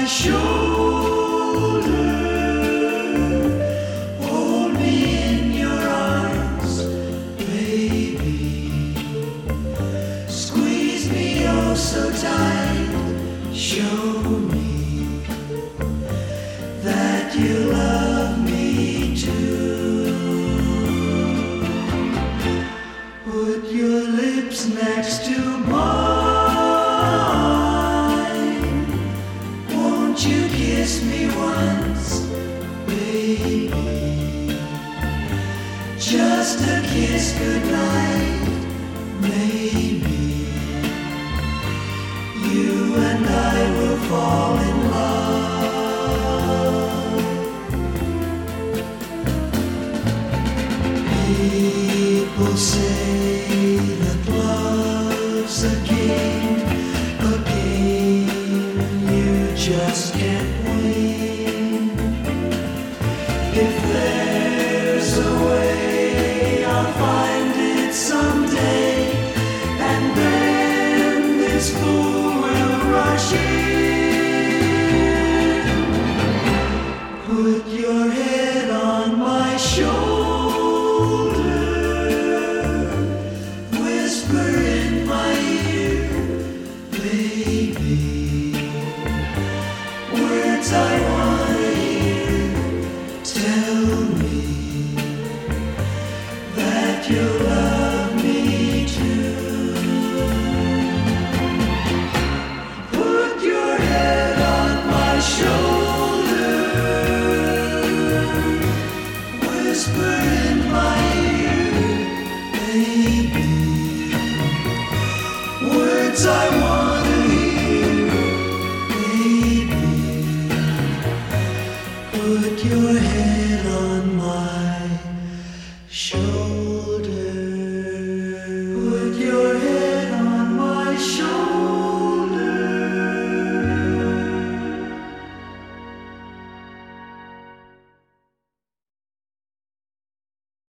shoulder. Hold me in your arms, baby. Squeeze me oh so tight. Show me that you love me too. Put your lips next to mine. Won't you kiss me once, baby? Just a kiss goodnight, maybe. You and I will fall in love. People say that love's a game, you just can't win. If there's a way, I'll find it someday, and then this fool will rush in. Put your head on my shoulder, whisper in my ear, baby, words I wanna hear. Tell me that you love me too. Put your head on my shoulder, whisper in my ear, baby, words I wanna hear, baby. Put your head on my shoulder.